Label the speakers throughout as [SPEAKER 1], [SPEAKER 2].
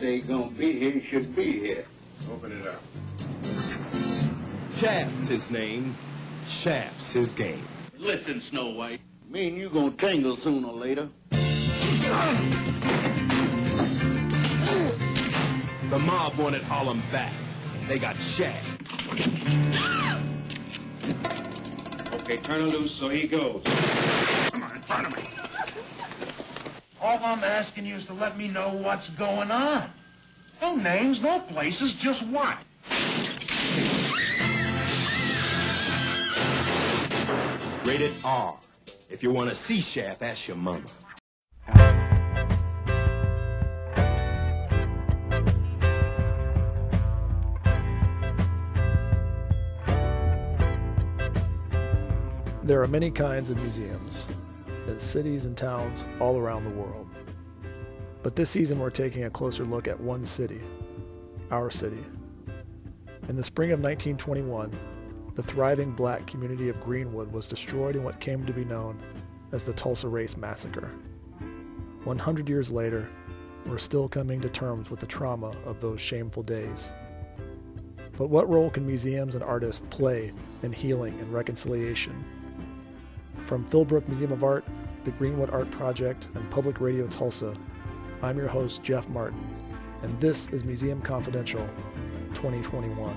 [SPEAKER 1] say he's gonna be here, he should be here.
[SPEAKER 2] Open it up.
[SPEAKER 3] Shaft's his name. Shaft's his game.
[SPEAKER 1] Listen, Snow White. Me and you gonna tangle sooner or later.
[SPEAKER 3] The mob wanted Harlem back. They got Shaft.
[SPEAKER 2] Okay, turn her loose so he goes.
[SPEAKER 1] Come on, in front of me.
[SPEAKER 4] All I'm asking you is to let me know what's going on. No names, no places, just what?
[SPEAKER 3] Rated R. If you want to see Shaft, ask your mama.
[SPEAKER 5] There are many kinds of museums in cities and towns all around the world. But this season we're taking a closer look at one city, our city. In the spring of 1921, the thriving black community of Greenwood was destroyed in what came to be known as the Tulsa Race Massacre. 100 years later, we're still coming to terms with the trauma of those shameful days. But what role can museums and artists play in healing and reconciliation? From Philbrook Museum of Art, the Greenwood Art Project, and Public Radio Tulsa, I'm your host, Jeff Martin, and this is Museum Confidential 2021.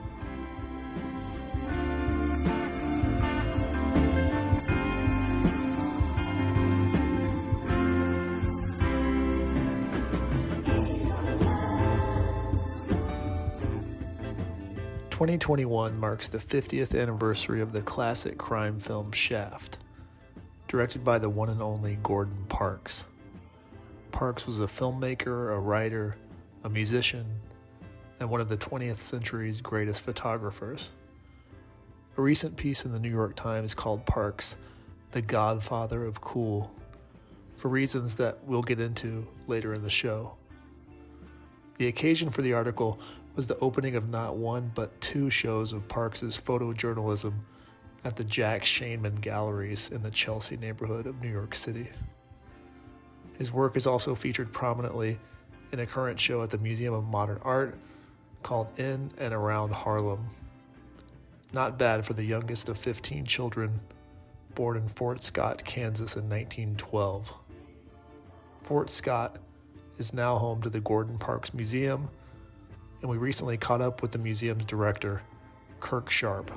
[SPEAKER 5] "2021 marks the 50th anniversary of the classic crime film Shaft, directed by the one and only Gordon Parks. Parks was a filmmaker, a writer, a musician, and one of the 20th century's greatest photographers. A recent piece in the New York Times called Parks the Godfather of Cool, for reasons that we'll get into later in the show. The occasion for the article was the opening of not one but two shows of Parks's photojournalism at the Jack Shainman Galleries in the Chelsea neighborhood of New York City. His work is also featured prominently in a current show at the Museum of Modern Art called In and Around Harlem. Not bad for the youngest of 15 children, born in Fort Scott, Kansas in 1912. Fort Scott is now home to the Gordon Parks Museum, and we recently caught up with the museum's director, Kirk Sharp.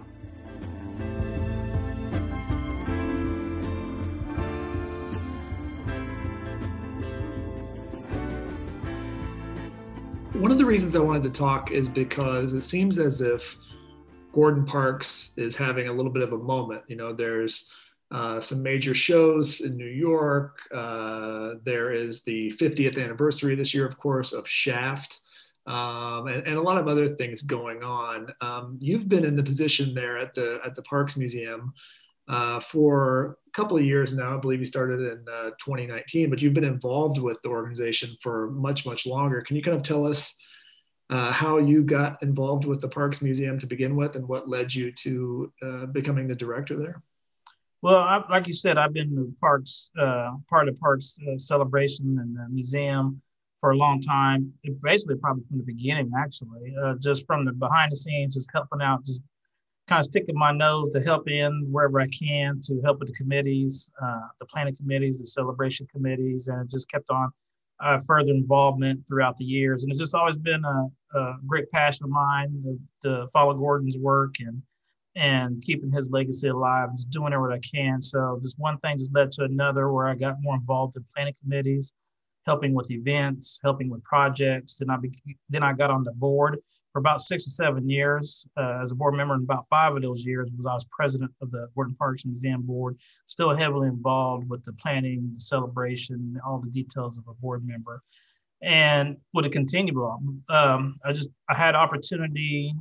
[SPEAKER 5] One of the reasons I wanted to talk is because it seems as if Gordon Parks is having a little bit of a moment. You know, there's some major shows in New York. There is the 50th anniversary this year, of course, of Shaft. And a lot of other things going on. You've been in the position there at the Parks Museum for a couple of years now. I believe you started in 2019, but you've been involved with the organization for much, much longer. Can you kind of tell us how you got involved with the Parks Museum to begin with, and what led you to becoming the director there?
[SPEAKER 6] Well, like you said, I've been the Parks, part of Parks celebration and the museum for a long time, basically probably from the beginning, actually, just from the behind the scenes, just helping out, just kind of sticking my nose to help in wherever I can to help with the committees, the planning committees, the celebration committees, and it just kept on further involvement throughout the years. And it's just always been a great passion of mine to follow Gordon's work and keeping his legacy alive, just doing whatever I can. So just one thing just led to another, where I got more involved in planning committees, helping with events, helping with projects. Then I got on the board for about 6 or 7 years as a board member, and about 5 of those years was I was president of the Gordon Parks Museum Board, still heavily involved with the planning, the celebration, all the details of a board member. And would it continue on? I had opportunity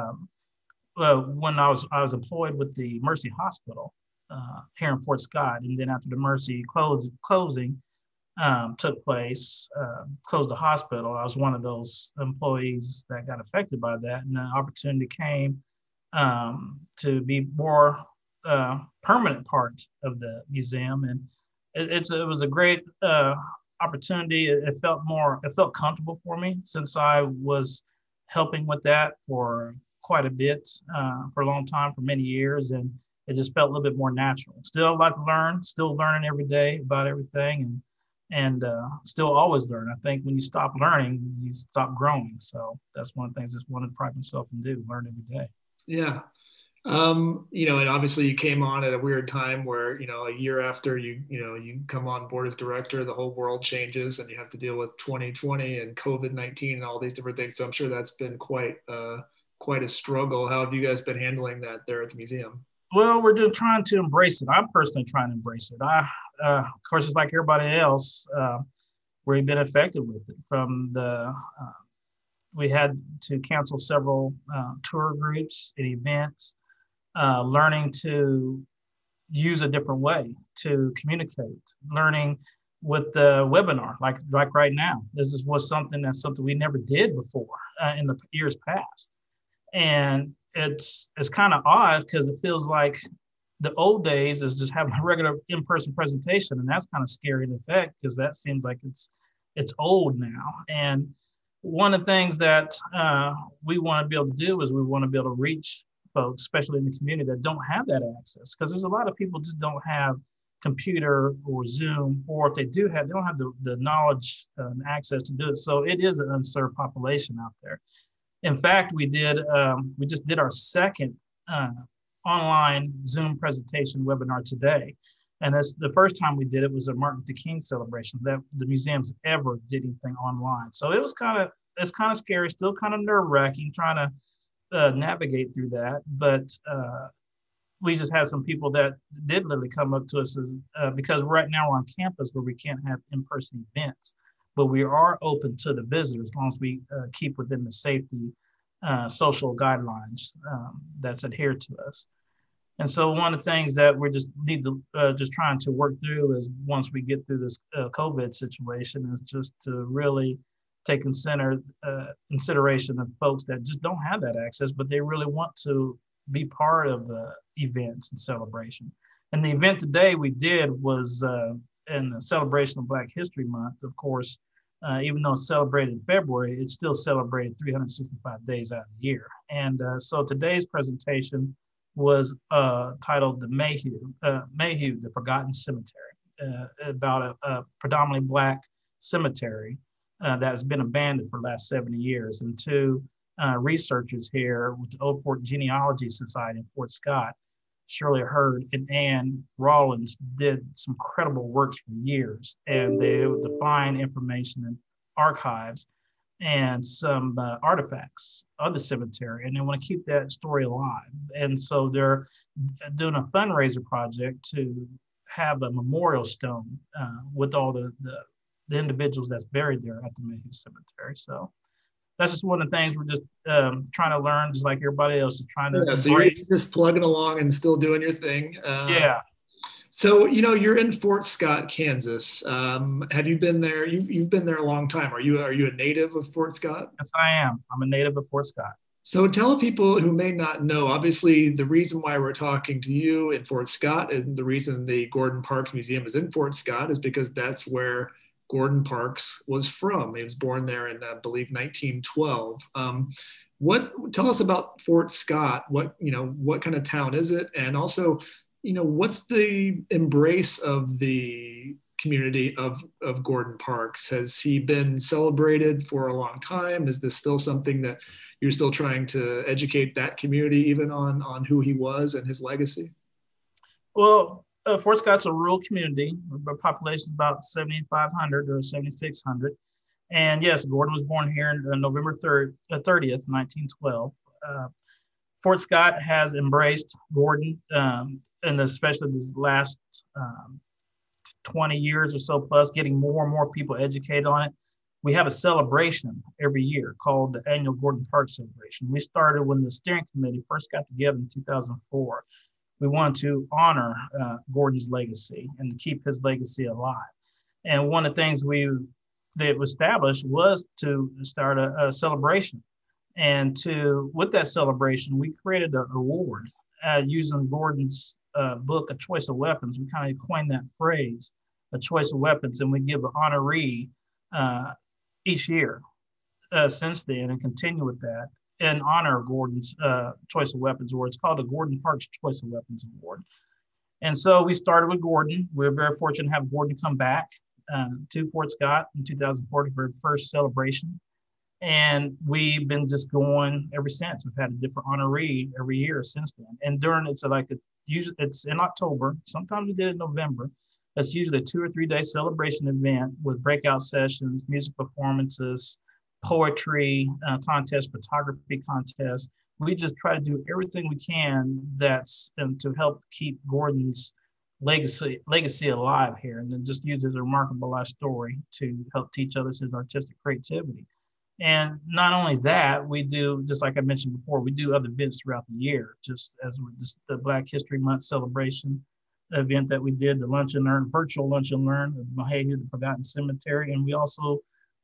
[SPEAKER 6] when I was employed with the Mercy Hospital here in Fort Scott, and then after the Mercy closing took place, closed the hospital, I was one of those employees that got affected by that, and the opportunity came to be more permanent part of the museum, and it was a great opportunity. It felt comfortable for me since I was helping with that for quite a bit, for a long time, for many years. And it just felt a little bit more natural. Still a lot to learn, still learning every day about everything, and still always learn. I think when you stop learning, you stop growing. So that's one of the things I just want to pride myself and do, learn every day.
[SPEAKER 7] Yeah. And obviously you came on at a weird time where, a year after you come on board as director, the whole world changes and you have to deal with 2020 and COVID-19 and all these different things. So I'm sure that's been quite a struggle. How have you guys been handling that there at the museum?
[SPEAKER 6] Well, we're just trying to embrace it. I'm personally trying to embrace it. Of course, it's like everybody else, we've been affected with it. We had to cancel several tour groups and events, learning to use a different way to communicate, learning with the webinar, like right now. This was something we never did before in the years past. And it's kind of odd because it feels like the old days is just having a regular in-person presentation, and that's kind of scary in effect because that seems like it's old now. And one of the things that we want to be able to do is we want to be able to reach folks, especially in the community, that don't have that access, because there's a lot of people just don't have computer or Zoom, or if they do have, they don't have the knowledge and access to do it. So it is an unserved population out there. In fact, we just did our second online Zoom presentation webinar today. And that's the first time we did it was a Martin Luther King celebration that the museum's ever did anything online. So it's kind of scary, still kind of nerve wracking trying to navigate through that. But we just had some people that did literally come up to us because right now we're on campus where we can't have in-person events. But we are open to the visitors as long as we keep within the safety social guidelines that's adhered to us. And so one of the things that we just need to just trying to work through is once we get through this COVID situation is just to really take consideration of folks that just don't have that access, but they really want to be part of the events and celebration. And the event today we did was in the celebration of Black History Month. Of course, even though it's celebrated in February, it's still celebrated 365 days out of the year. And so today's presentation was titled the Mayhew, the Forgotten Cemetery, about a predominantly Black cemetery that has been abandoned for the last 70 years. And two researchers here with the Old Fort Genealogy Society in Fort Scott, Shirley Hurd and Ann Rawlins, did some incredible works for years, and they would define information in archives and some artifacts of the cemetery, and they want to keep that story alive. And so they're doing a fundraiser project to have a memorial stone with all the individuals that's buried there at the Mayhew Cemetery. So that's just one of the things we're just trying to learn, just like everybody else is trying to.
[SPEAKER 7] Yeah, so you're just plugging along and still doing your thing.
[SPEAKER 6] Yeah.
[SPEAKER 7] So you're in Fort Scott, Kansas. Have you been there? You've been there a long time. Are you a native of Fort Scott?
[SPEAKER 6] Yes, I am. I'm a native of Fort Scott.
[SPEAKER 7] So tell people who may not know. Obviously, the reason why we're talking to you in Fort Scott and the reason the Gordon Parks Museum is in Fort Scott is because that's where Gordon Parks was from. He was born there in, I believe, 1912. Tell us about Fort Scott. What kind of town is it? And also, what's the embrace of the community of Gordon Parks? Has he been celebrated for a long time? Is this still something that you're still trying to educate that community even on who he was and his legacy?
[SPEAKER 6] Well, Fort Scott's a rural community. The population is about 7,500 or 7,600. And yes, Gordon was born here on November 30th, 1912. Fort Scott has embraced Gordon, and especially these last 20 years or so plus, getting more and more people educated on it. We have a celebration every year called the annual Gordon Parks Celebration. We started when the steering committee first got together in 2004. We wanted to honor Gordon's legacy and to keep his legacy alive. And one of the things that was established was to start a celebration. And with that celebration, we created an award using Gordon's book, A Choice of Weapons. We kind of coined that phrase a choice of weapons, and we give an honoree each year since then, and continue with that in honor of Gordon's Choice of Weapons Award. It's called the Gordon Parks Choice of Weapons Award. And so we started with Gordon. We're very fortunate to have Gordon come back to Fort Scott in 2004 for the first celebration. And we've been just going ever since. We've had a different honoree every year since then. And during, it's in October. Sometimes we did it in November. It's usually a 2 or 3 day celebration event with breakout sessions, music performances, poetry contest, photography contest. We just try to do everything we can to help keep Gordon's legacy alive here, and then just use his remarkable life story to help teach others his artistic creativity. And not only that, we do, just like I mentioned before, we do other events throughout the year, just as the Black History Month celebration event that we did, the Lunch and Learn, virtual Lunch and Learn of Mahalia, the Forgotten Cemetery. And we also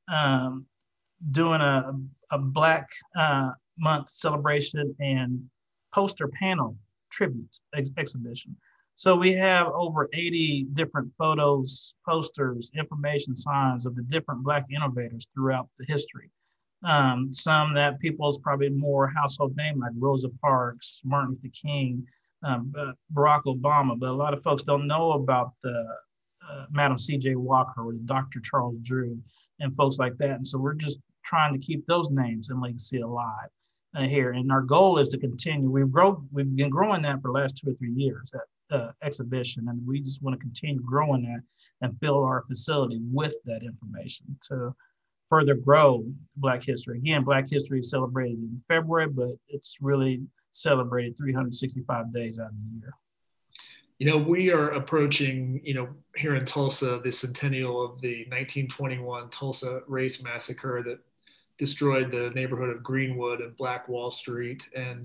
[SPEAKER 6] doing a Black Month celebration and poster panel tribute exhibition. So we have over 80 different photos, posters, information signs of the different Black innovators throughout the history. Some that people's probably more household name, like Rosa Parks, Martin Luther King, Barack Obama, but a lot of folks don't know about the Madam C.J. Walker or Dr. Charles Drew and folks like that. And so we're just trying to keep those names and legacy alive here. And our goal is to continue. We've been growing that for the last 2 or 3 years, that exhibition, and we just want to continue growing that and fill our facility with that information to further grow Black history. Again, Black history is celebrated in February, but it's really celebrated 365 days out of the year.
[SPEAKER 7] You know, we are approaching, here in Tulsa, the centennial of the 1921 Tulsa race massacre that destroyed the neighborhood of Greenwood and Black Wall Street.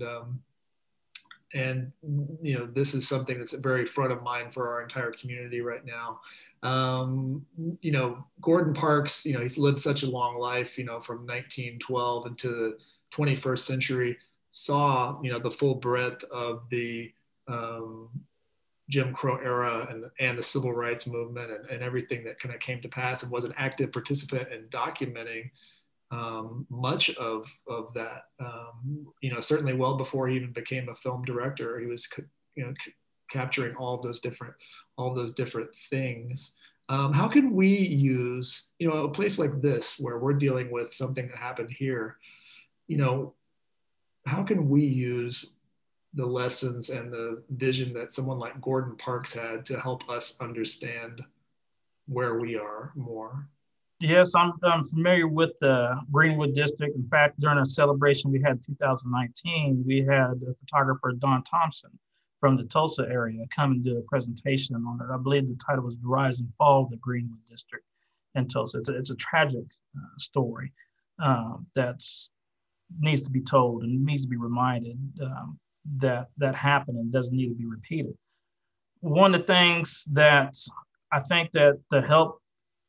[SPEAKER 7] And this is something that's very front of mind for our entire community right now. Gordon Parks, he's lived such a long life, from 1912 into the 21st century, saw, the full breadth of the Jim Crow era and the civil rights movement and everything that kind of came to pass, and was an active participant in documenting much of that. Certainly well before he even became a film director, he was capturing all those different things. How can we use a place like this where we're dealing with something that happened here? How can we use the lessons and the vision that someone like Gordon Parks had to help us understand where we are more?
[SPEAKER 6] Yes, I'm familiar with the Greenwood District. In fact, during a celebration we had in 2019, we had a photographer, Don Thompson, from the Tulsa area come and do a presentation on it. I believe the title was The Rise and Fall of the Greenwood District in Tulsa. It's a tragic story that needs to be told and needs to be reminded that happened and doesn't need to be repeated. One of the things that I think that to help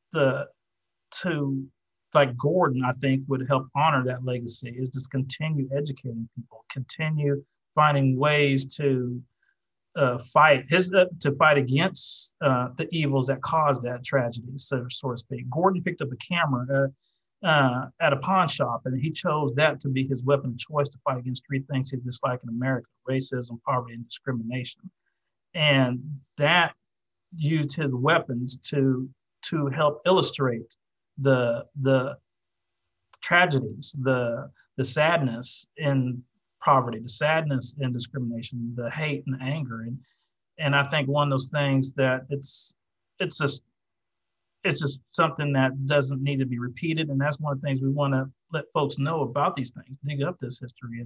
[SPEAKER 6] like Gordon, I think would help honor that legacy is just continue educating people, continue finding ways to fight against the evils that caused that tragedy, so to speak. Gordon picked up a camera at a pawn shop, and he chose that to be his weapon of choice to fight against 3 things he disliked in America: racism, poverty, and discrimination. And that used his weapons to help illustrate the tragedies, the sadness in poverty, the sadness in discrimination, the hate and anger. And I think one of those things that it's just something that doesn't need to be repeated. And that's one of the things we want to let folks know about these things, dig up this history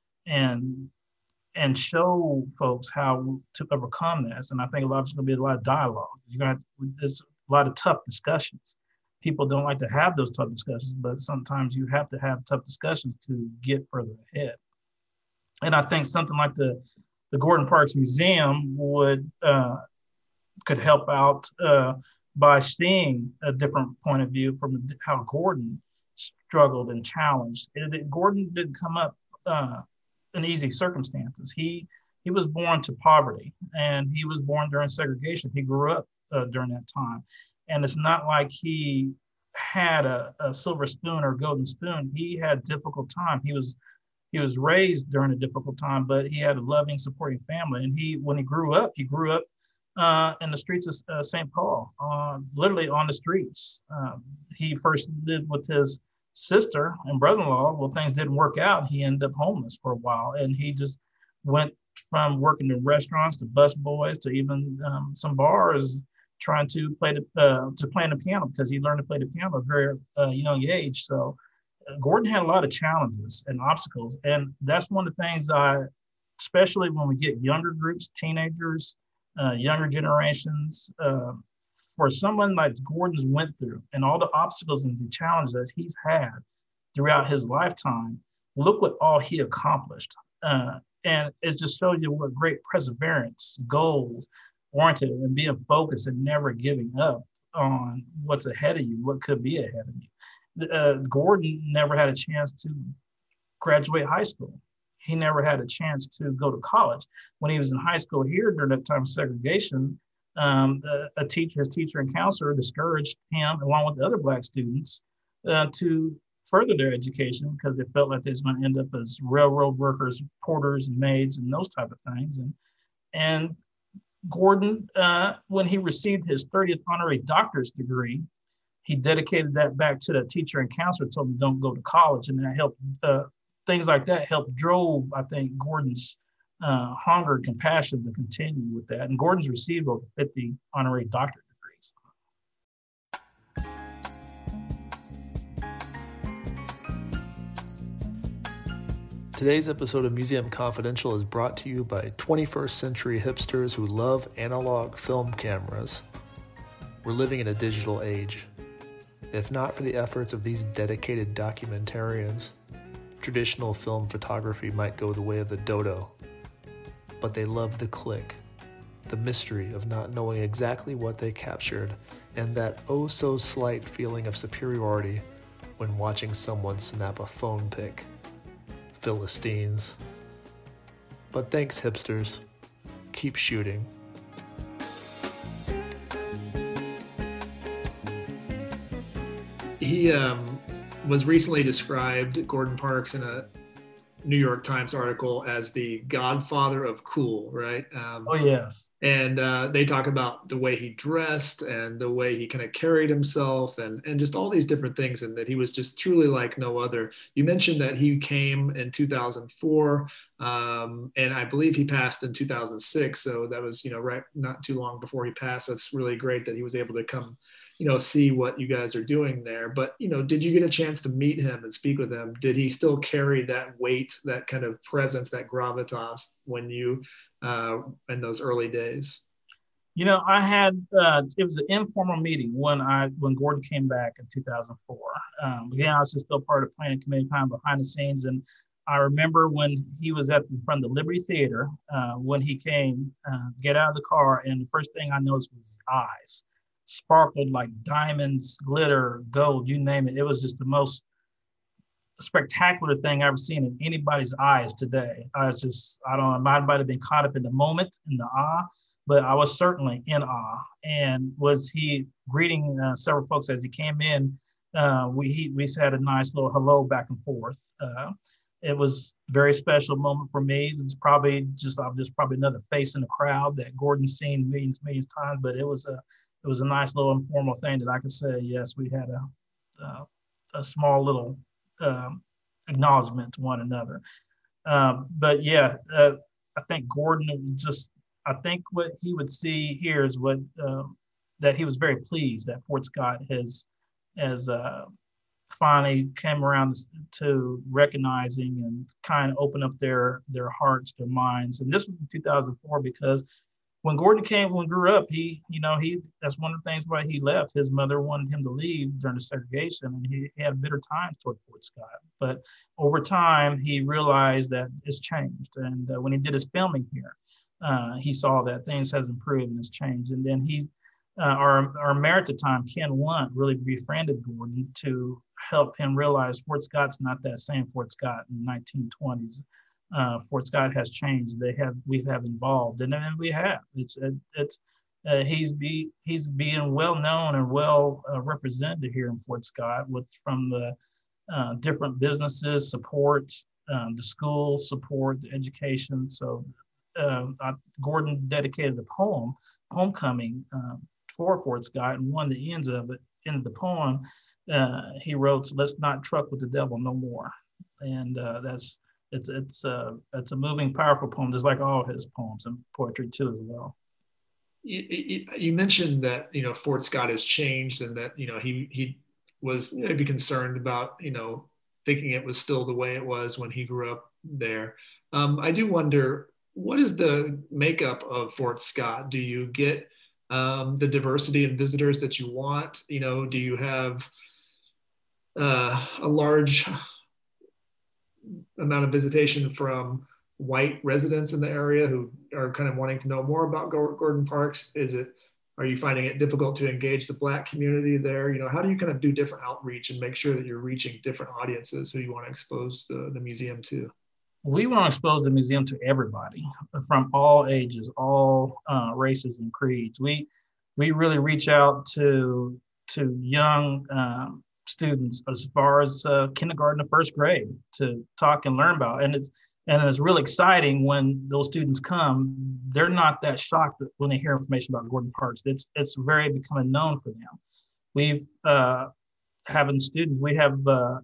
[SPEAKER 6] and show folks how to overcome this. And I think there's going to be a lot of dialogue. There's a lot of tough discussions. People don't like to have those tough discussions, but sometimes you have to have tough discussions to get further ahead. And I think something like the Gordon Parks Museum could help out by seeing a different point of view from how Gordon struggled and challenged. Gordon didn't come up in easy circumstances. He was born to poverty, and he was born during segregation. He grew up during that time. And it's not like he had a silver spoon or golden spoon. He had a difficult time. He was raised during a difficult time, but he had a loving, supporting family. And when he grew up in the streets of St. Paul, literally on the streets. He first lived with his sister and brother-in-law. Well, things didn't work out. He ended up homeless for a while, and he just went from working in restaurants to bus boys to even some bars, trying to play the piano, because he learned to play the piano at a very young age. So Gordon had a lot of challenges and obstacles, and that's one of the things especially when we get younger groups, teenagers, younger generations, for someone like Gordon's went through and all the obstacles and the challenges he's had throughout his lifetime, look what all he accomplished. And it just shows you what great perseverance, goals, oriented, and being focused and never giving up on what's ahead of you, what could be ahead of you. Gordon never had a chance to graduate high school. He never had a chance to go to college. When he was in high school here during that time of segregation, his teacher and counselor discouraged him, along with the other Black students, to further their education, because they felt like they was going to end up as railroad workers, porters, and maids, and those type of things. And Gordon, when he received his 30th honorary doctor's degree, he dedicated that back to the teacher and counselor, told him don't go to college, and that helped. Things like that drove, I think, Gordon's hunger and compassion to continue with that. And Gordon's received over 50 honorary doctorate degrees.
[SPEAKER 5] Today's episode of Museum Confidential is brought to you by 21st century hipsters who love analog film cameras. We're living in a digital age. If not for the efforts of these dedicated documentarians, traditional film photography might go the way of the dodo. But they love the click, the mystery of not knowing exactly what they captured, and that oh so slight feeling of superiority when watching someone snap a phone pic. Philistines. But thanks, hipsters. Keep shooting.
[SPEAKER 7] He was recently described, Gordon Parks, in a New York Times article as the godfather of cool, right?
[SPEAKER 6] Oh, yes.
[SPEAKER 7] And they talk about the way he dressed and the way he kind of carried himself and just all these different things, and that he was just truly like no other. You mentioned that he came in 2004, and I believe he passed in 2006. So that was, right, not too long before he passed. That's really great that he was able to come, see what you guys are doing there. But, did you get a chance to meet him and speak with him? Did he still carry that weight, that kind of presence, that gravitas when you, in those early days?
[SPEAKER 6] I had, it was an informal meeting when Gordon came back in 2004. Again, I was just still part of the planning committee, kind of behind the scenes. And I remember when he was in front of the Liberty Theater, when he came, get out of the car, and the first thing I noticed was his eyes. Sparkled like diamonds, glitter, gold, you name it. It was just the most spectacular thing I've ever seen in anybody's eyes today. I don't know, I might have been caught up in the moment, in the awe, but I was certainly in awe. And was he greeting several folks as he came in? We had a nice little hello back and forth. It was a very special moment for me. It's probably I'm just probably another face in the crowd that Gordon's seen millions times, but it was a nice little informal thing that I could say, yes, we had a small little acknowledgement to one another. But yeah, I think Gordon I think what he would see here is that he was very pleased that Fort Scott has finally came around to recognizing and kind of open up their hearts, their minds. And this was in 2004, because when Gordon grew up, he that's one of the things why he left. His mother wanted him to leave during the segregation, and he had bitter times toward Fort Scott. But over time, he realized that it's changed. And when he did his filming here, he saw that things has improved and it's changed. And then our mayor at the time, Ken Lunt, really befriended Gordon to help him realize Fort Scott's not that same Fort Scott in the 1920s. Fort Scott has changed. We have evolved, and we have. It's He's being well known and well represented here in Fort Scott, with from the different businesses support, the school support, the education. So Gordon dedicated a poem, Homecoming, for Fort Scott, and one of the ends of it, in the poem, he wrote, "Let's not truck with the devil no more," and it's a moving, powerful poem, just like all his poems and poetry too as well.
[SPEAKER 7] You mentioned that Fort Scott has changed, and that he was maybe concerned about thinking it was still the way it was when he grew up there. I do wonder, what is the makeup of Fort Scott? Do you get the diversity in visitors that you want? Do you have a large amount of visitation from white residents in the area who are kind of wanting to know more about Gordon Parks? Are you finding it difficult to engage the Black community there? How do you kind of do different outreach and make sure that you're reaching different audiences who you want to expose the museum to?
[SPEAKER 6] We want to expose the museum to everybody from all ages, all races and creeds. We really reach out to young students as far as kindergarten to first grade to talk and learn about. And it's really exciting when those students come. They're not that shocked when they hear information about Gordon Parks. It's very becoming known for them. We've having students. We have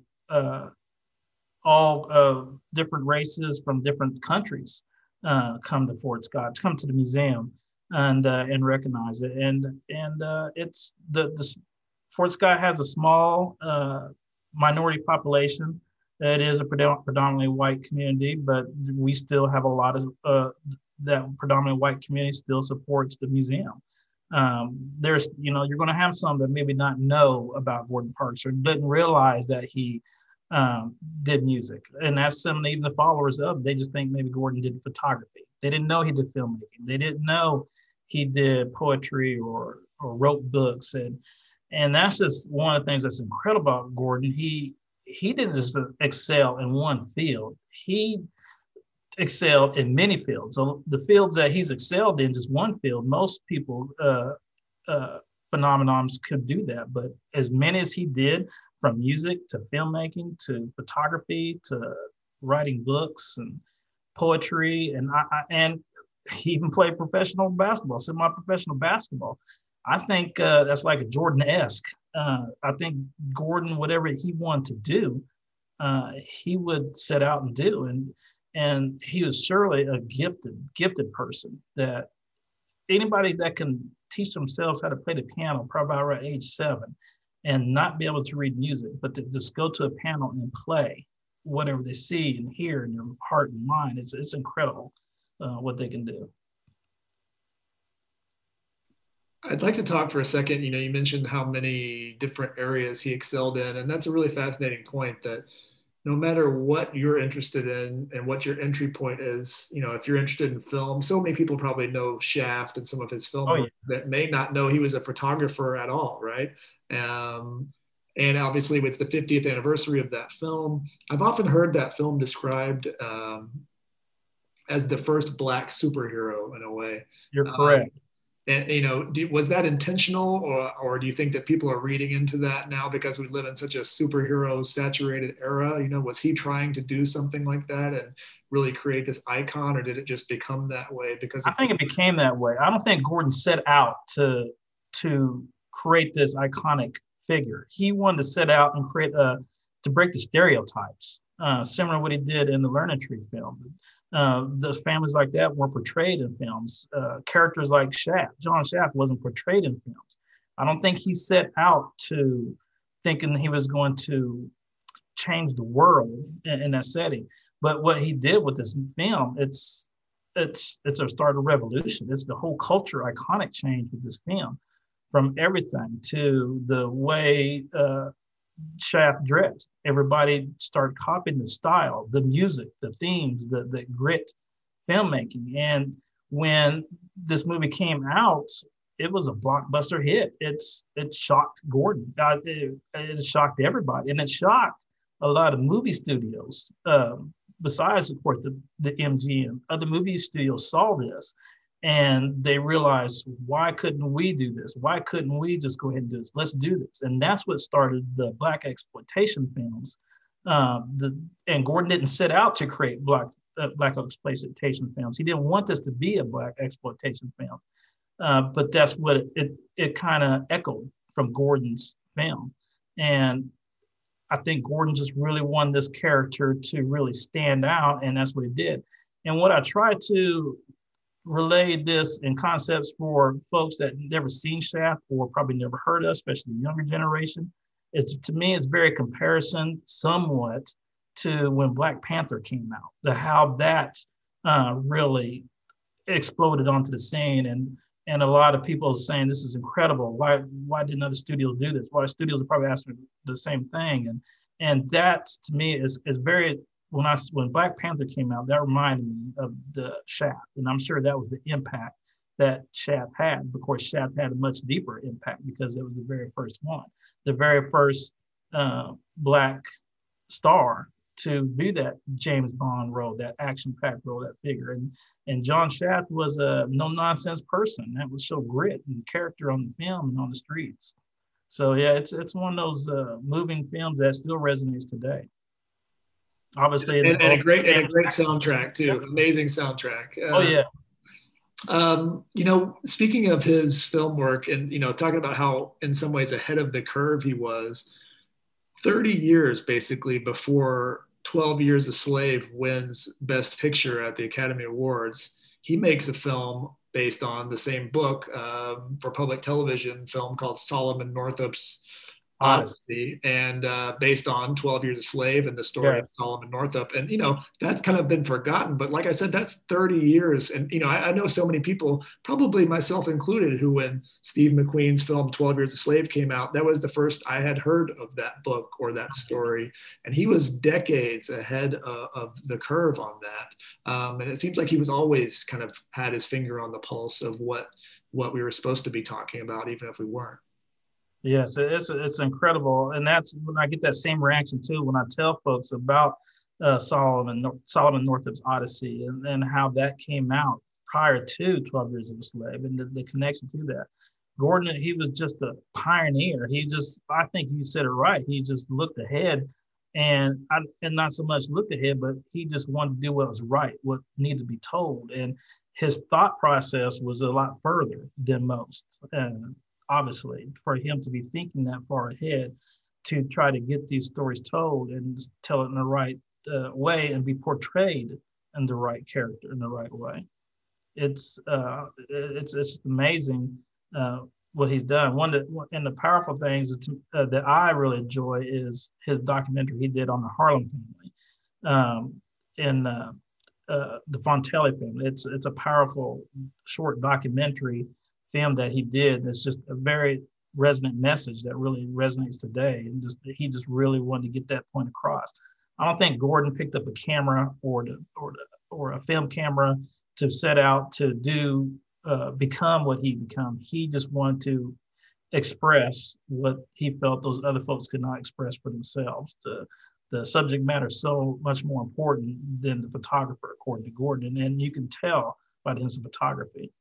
[SPEAKER 6] all different races from different countries come to Fort Scott, come to the museum, and recognize it. And it's the Fort Scott has a small minority population. It is a predominantly white community, but we still have a lot of that predominantly white community still supports the museum. There's, you're going to have some that maybe not know about Gordon Parks or didn't realize that he did music. And that's some even the followers of, they just think maybe Gordon did photography. They didn't know he did filmmaking. They didn't know he did poetry or wrote books. And that's just one of the things that's incredible about Gordon. He didn't just excel in one field. He excelled in many fields. So the fields that he's excelled in, just one field, most people, phenomenons could do that. But as many as he did, from music to filmmaking to photography to writing books and poetry, and he even played professional basketball, semi-professional basketball. I think that's like a Jordan-esque. I think Gordon, whatever he wanted to do, he would set out and do. And he was surely a gifted person, that anybody that can teach themselves how to play the piano probably around age 7 and not be able to read music, but to just go to a piano and play whatever they see and hear in their heart and mind. It's incredible what they can do.
[SPEAKER 7] I'd like to talk for a second. You mentioned how many different areas he excelled in, and that's a really fascinating point, that no matter what you're interested in and what your entry point is, if you're interested in film, so many people probably know Shaft and some of his film work that may not know he was a photographer at all, right? And obviously it's the 50th anniversary of that film. I've often heard that film described as the first Black superhero in a way.
[SPEAKER 6] You're correct.
[SPEAKER 7] And, was that intentional, or do you think that people are reading into that now because we live in such a superhero saturated era? Was he trying to do something like that and really create this icon, or did it just become that way? Because
[SPEAKER 6] I think it became that way. I don't think Gordon set out to create this iconic figure. He wanted to set out and to break the stereotypes, similar to what he did in the Learning Tree film. The families like that weren't portrayed in films. Characters like John Shaft wasn't portrayed in films. I don't think he set out to thinking he was going to change the world in that setting. But what he did with this film, it's a start of revolution. It's the whole culture iconic change with this film, from everything to the way Shaft dressed. Everybody started copying the style, the music, the themes, the grit filmmaking. And when this movie came out, it was a blockbuster hit. It shocked Gordon. It shocked everybody. And it shocked a lot of movie studios. Besides, of course, the MGM, other movie studios saw this And they realized, why couldn't we do this? Why couldn't we just go ahead and do this? Let's do this. And that's what started the Black exploitation films. And Gordon didn't set out to create Black exploitation films. He didn't want this to be a Black exploitation film. But that's what it kind of echoed from Gordon's film. And I think Gordon just really wanted this character to really stand out, and that's what he did. And what I try to relay this in concepts for folks that never seen Shaft or probably never heard of, especially the younger generation, to me, it's very comparison somewhat to when Black Panther came out, how that really exploded onto the scene. And a lot of people are saying, this is incredible. Why didn't other studios do this? Why studios are probably asking the same thing. And that to me is very, when Black Panther came out, that reminded me of the Shaft. And I'm sure that was the impact that Shaft had. Of course, Shaft had a much deeper impact because it was the very first one, the very first Black star to be that James Bond role, that action-packed role, that figure. And John Shaft was a no-nonsense person that would show grit and character on the film and on the streets. So yeah, it's one of those moving films that still resonates today. Obviously,
[SPEAKER 7] and a great soundtrack too. Yeah. Amazing soundtrack.
[SPEAKER 6] Oh yeah.
[SPEAKER 7] Speaking of his film work and, talking about how in some ways ahead of the curve he was, 30 years basically before 12 Years a Slave wins Best Picture at the Academy Awards, he makes a film based on the same book for public television film called Solomon Northup's Odyssey, and based on 12 Years a Slave and the story of Solomon Northup. And, that's kind of been forgotten. But like I said, that's 30 years. And, I know so many people, probably myself included, who when Steve McQueen's film 12 Years a Slave came out, that was the first I had heard of that book or that story. And he was decades ahead of the curve on that. And it seems like he was always kind of had his finger on the pulse of what we were supposed to be talking about, even if we weren't.
[SPEAKER 6] Yes, it's incredible. And that's when I get that same reaction too, when I tell folks about Solomon Northup's Odyssey and how that came out prior to 12 Years of a Slave and the connection to that. Gordon, he was just a pioneer. I think you said it right. He just looked ahead and not so much looked ahead, but he just wanted to do what was right, what needed to be told. And his thought process was a lot further than most. Obviously, for him to be thinking that far ahead to try to get these stories told and tell it in the right way and be portrayed in the right character in the right way. It's just amazing what he's done. And the powerful things that I really enjoy is his documentary he did on the Harlem family in the Fontelli family. It's a powerful short documentary film that he did. It's just a very resonant message that really resonates today. And he just really wanted to get that point across. I don't think Gordon picked up a camera or a film camera to set out to become what he become. He just wanted to express what he felt those other folks could not express for themselves. The subject matter is so much more important than the photographer, according to Gordon, and you can tell by his photography.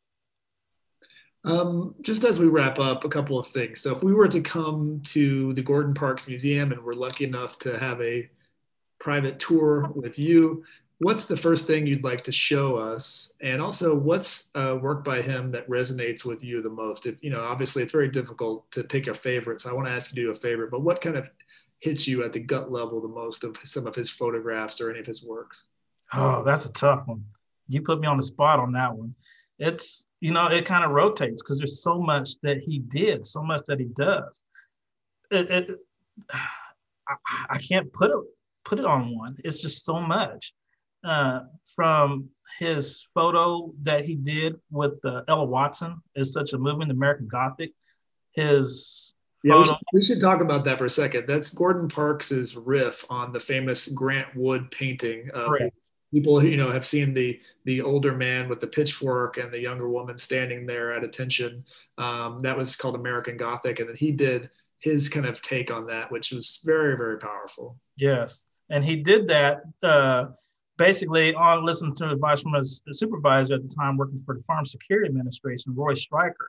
[SPEAKER 7] Just as we wrap up, a couple of things. So if we were to come to the Gordon Parks Museum and we're lucky enough to have a private tour with you, what's the first thing you'd like to show us? And also, what's work by him that resonates with you the most? If, obviously it's very difficult to pick a favorite, so I want to ask you to do a favorite, but what kind of hits you at the gut level the most of some of his photographs or any of his works?
[SPEAKER 6] Oh, that's a tough one. You put me on the spot on that one. It's, it kind of rotates because there's so much that he did, so much that he does. I can't put it on one. It's just so much. From his photo that he did with Ella Watson is such a movement, American Gothic.
[SPEAKER 7] We should talk about that for a second. That's Gordon Parks's riff on the famous Grant Wood painting. People have seen the older man with the pitchfork and the younger woman standing there at attention. That was called American Gothic, and then he did his kind of take on that, which was very, very powerful.
[SPEAKER 6] Yes, and he did that basically on listened to advice from his supervisor at the time working for the Farm Security Administration, Roy Stryker.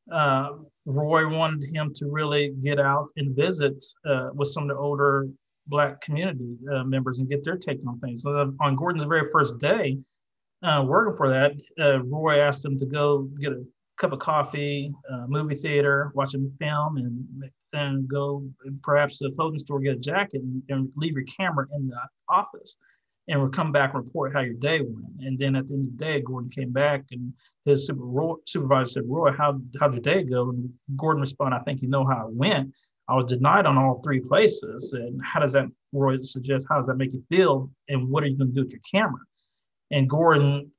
[SPEAKER 6] Roy wanted him to really get out and visit with some of the older Black community members and get their take on things. So on Gordon's very first day working for that, Roy asked him to go get a cup of coffee, movie theater, watch a film, and go perhaps to the clothing store, get a jacket, and leave your camera in the office. And we'll come back and report how your day went. And then at the end of the day, Gordon came back and his supervisor said, Roy, how'd your day go? And Gordon responded, I think you know how it went. I was denied on all 3 places. And how does that, Roy suggests, how does that make you feel? And what are you going to do with your camera? And Gordon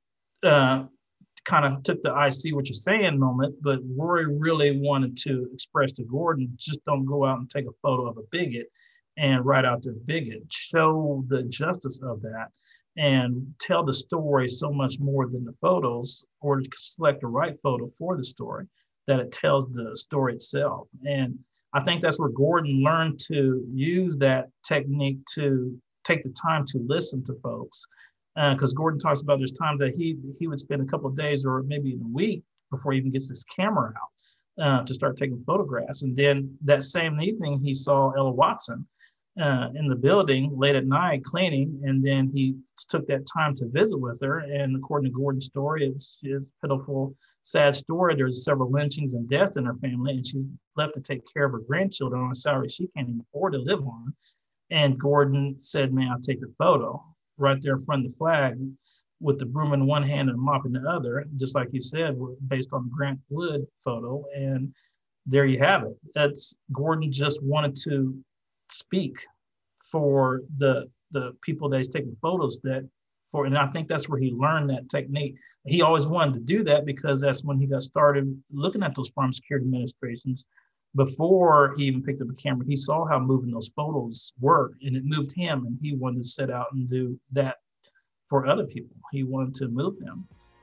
[SPEAKER 6] kind of took the I see what you're saying moment, but Roy really wanted to express to Gordon, just don't go out and take a photo of a bigot and write out their bigot. Show the justice of that and tell the story so much more than the photos, or to select the right photo for the story, that it tells the story itself. And I think that's where Gordon learned to use that technique to take the time to listen to folks. Because Gordon talks about there's times that he would spend a couple of days or maybe even a week before he even gets his camera out to start taking photographs. And then that same evening, he saw Ella Watson in the building late at night cleaning, and then he took that time to visit with her. And according to Gordon's story, it's a pitiful, sad story. There's several lynchings and deaths in her family, and she's left to take care of her grandchildren on a salary she can't even afford to live on. And Gordon said, "Man, I'll take your photo," right there in front of the flag, with the broom in one hand and a mop in the other, just like you said, based on Grant Wood photo. And there you have it. That's Gordon just wanted to speak for the people that he's taking photos for. And I think that's where he learned that technique. He always wanted to do that because that's when he got started looking at those farm security administrations. Before he even picked up a camera, he saw how moving those photos were, and it moved him, and he wanted to set out and do that for other people. He wanted to move them.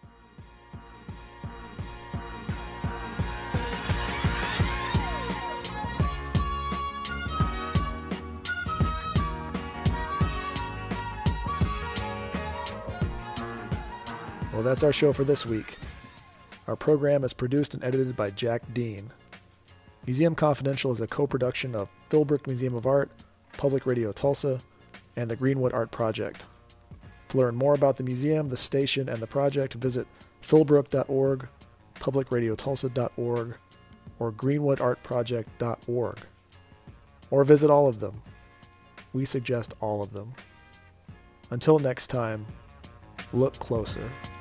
[SPEAKER 5] Well, that's our show for this week. Our program is produced and edited by Jack Dean. Museum Confidential is a co-production of Philbrook Museum of Art, Public Radio Tulsa, and the Greenwood Art Project. To learn more about the museum, the station, and the project, visit philbrook.org, publicradiotulsa.org, or greenwoodartproject.org. Or visit all of them. We suggest all of them. Until next time, look closer.